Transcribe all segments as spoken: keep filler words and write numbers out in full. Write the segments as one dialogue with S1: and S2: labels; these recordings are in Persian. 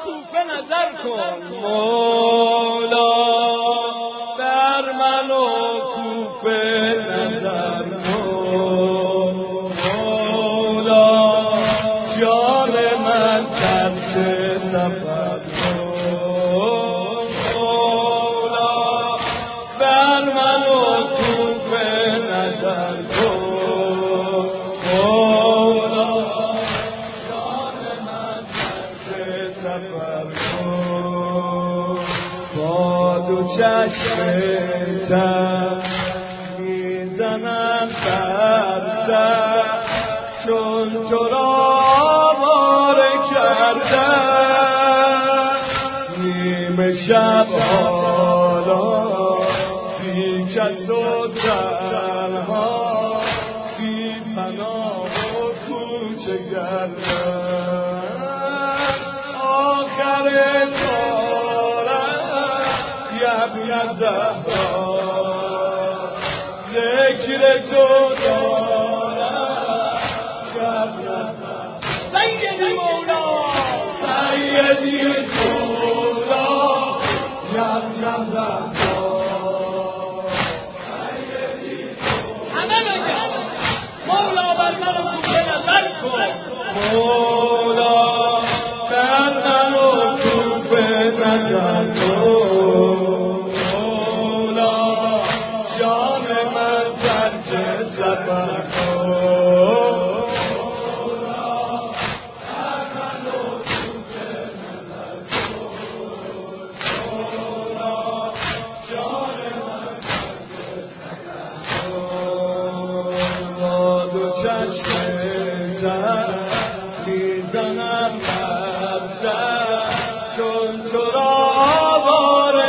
S1: کوفه نظر کن مولا، بر من و کوفه نظر کن مولا، جان من ترک سفر کن مولا، بر من و کوفه نظر کن مولا، جان من ترک سفر کن. با دو چشم تر میزنم بر سر، چون تو را آواره کردم نیمه شب حالا، بی کس و تنها، بی پناه و کوچه گردم. آخر کارم یبن زهرا، ذکر تو دارم یبن زهرا. سیدی مولا سیدی مولا یبن زهرا، همه بگه مولا بر من و کوفه نظر کن مولا، بر من و کوفه نظر کن مولا، جان من ترک سفر کن مولا، بر من و کوفه نظر کن مولا، جان من ترک سفر کن. با دو چشم تر میزنم بر سر، چون تو را آواره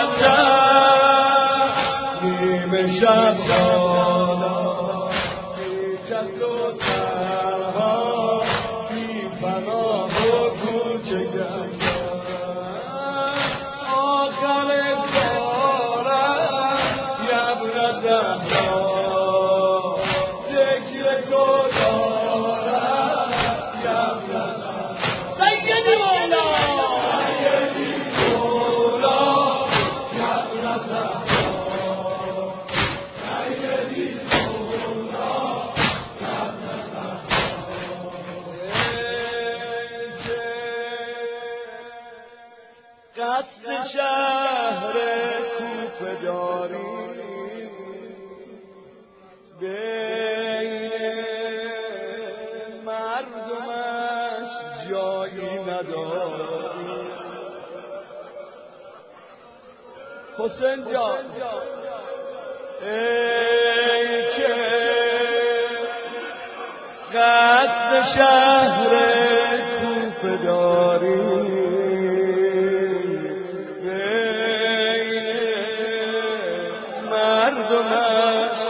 S1: کردم نیمه شب حالا، بی کس و تنها، بی پناه و کوچه گردم. آخر کارم یبن زهرا، ذکر تو دارم یبن زهرا. سیدی مولا سیدی مولا یبن زهرا، سیدی مولا یبن زهرا. قصد شهر کوفه داری، بین مردمش جایی نداری. حسین جان ای که قصد شهر کوفه داری، بین مردمش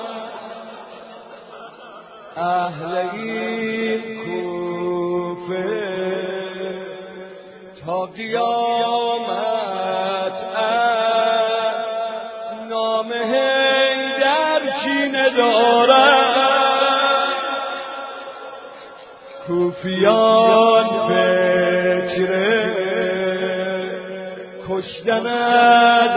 S1: اهل این کوفه تا قیامت نام حیدر کینه دارد. کوفیان فکر کشتنت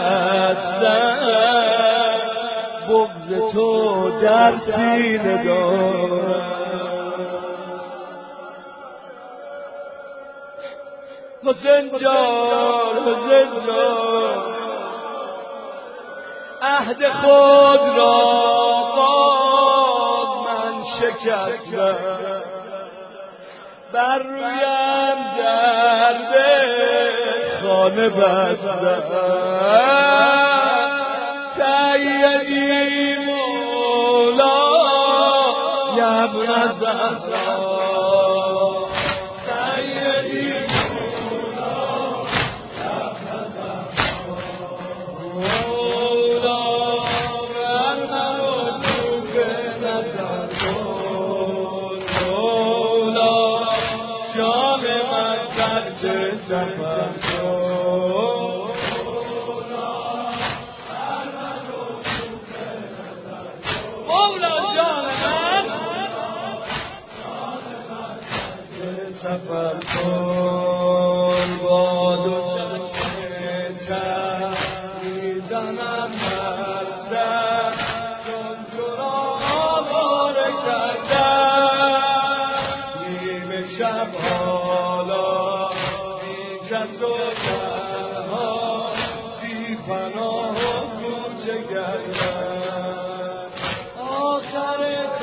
S1: هستن، بغض تو در سینه دارد. حسین جان حسین جان عهد خود را با من شکستم، بر رویم درد خانه بستم. سیدی مولا یبن زهرا، سیدی مولا یبن زهرا، مولا بر من و کوفه نظر کن مولا، جان من ترک سفر کن مولا، جان من سفر کن با دو چشم تر میزنم بر سر چون تو را آواره کردم نیمه شب حالا بی کس و تنها بی پناه و کوچه گردم آخر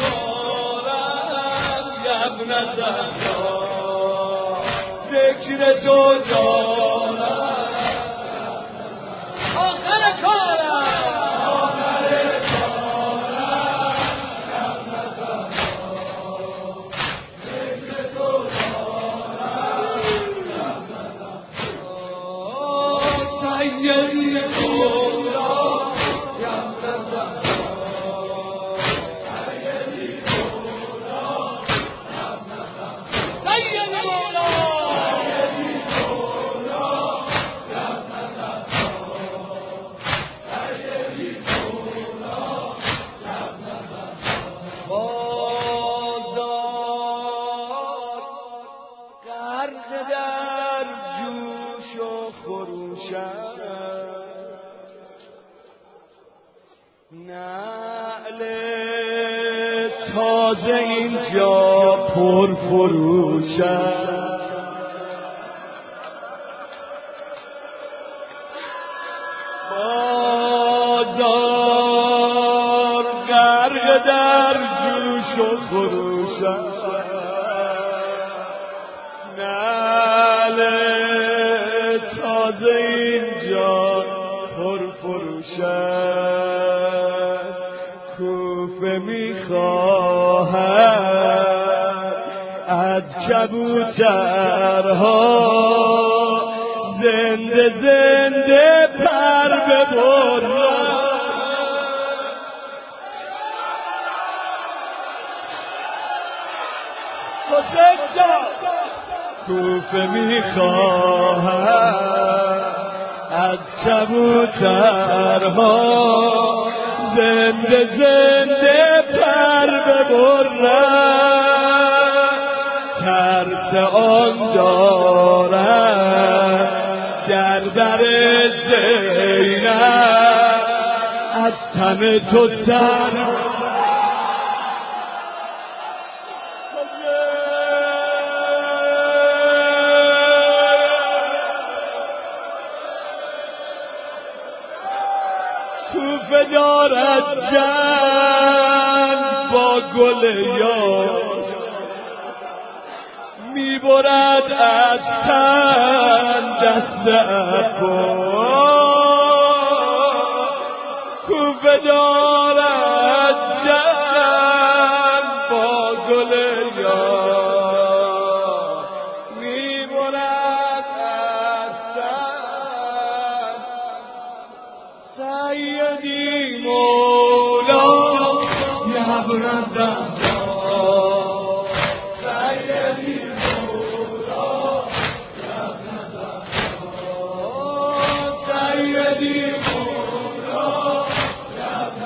S1: کارم یبن زهرا فکر تو دارم آخر کارم آخر کارم یبن زهرا فکر تو دارم یبن زهرا سیدی مولا یبن زهرا سیدی مولا یبن زهرا سیدی مولا در جوش و خروشم نعل تازه اینجا پر فروشم بازار غرق در جوش و خروشم نعل تازه اینجا پرفروش است کوفه میخواهد از کبوترها زنده زنده پر ببرد کوفه میخواهد از کبوترها زنده زنده پر ببرد ترس آن دارد در در زینب از تن تو سر کوفه دارد جنگ با گل یاس میبرد از تن دست عباس کوفه دارد جنگ با گل یاس میبرد از تن سیدی مولا یبن زهرا سیدی مولا یبن زهرا سیدی مولا یبن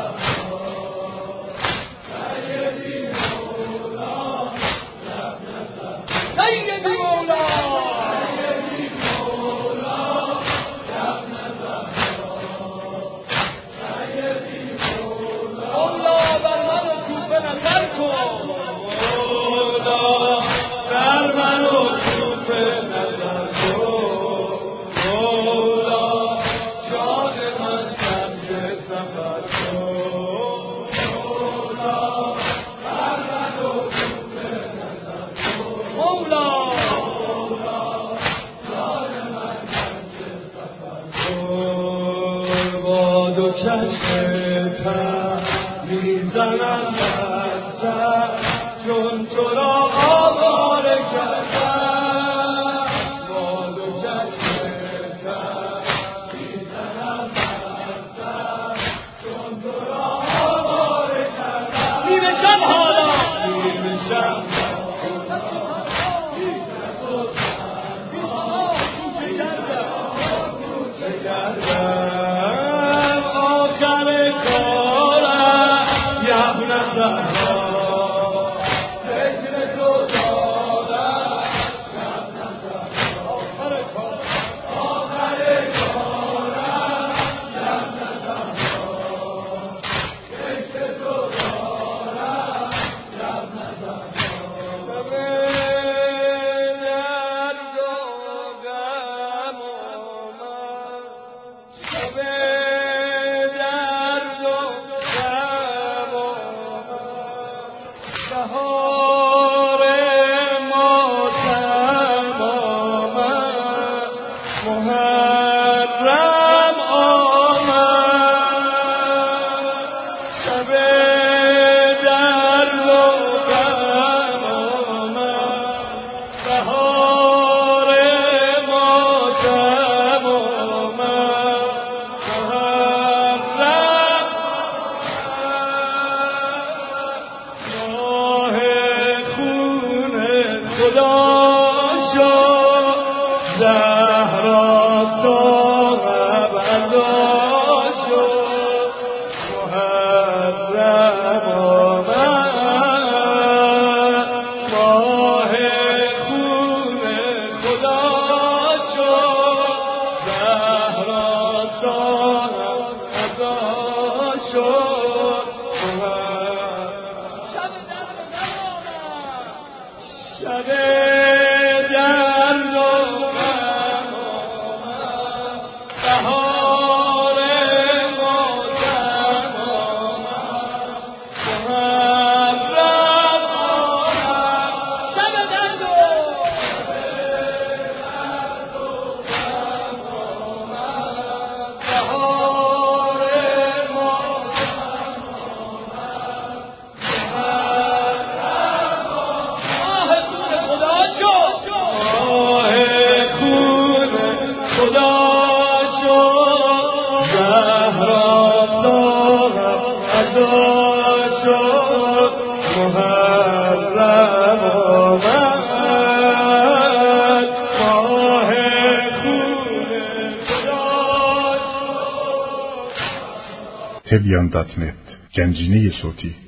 S1: زهرا سیدی مولا یبن زهرا سیدی مولا چشم تر میزنم بر سر چون تو را آواره کردم با دو چشم تر میزنم بر سر چون تو را آواره کردم نیمه شب حالا نیمه شب کوچه گردم آخر خدا شد زهرا صاحب عزا شد محرم آمد ماه خون خدا شد زهرا صاحب عزا شد شب درد و غم آمد بهار ماتم آمد محرم آمد شب درد و غم آمد بهار ماتم
S2: تبیان دات نت گنجینه صوتی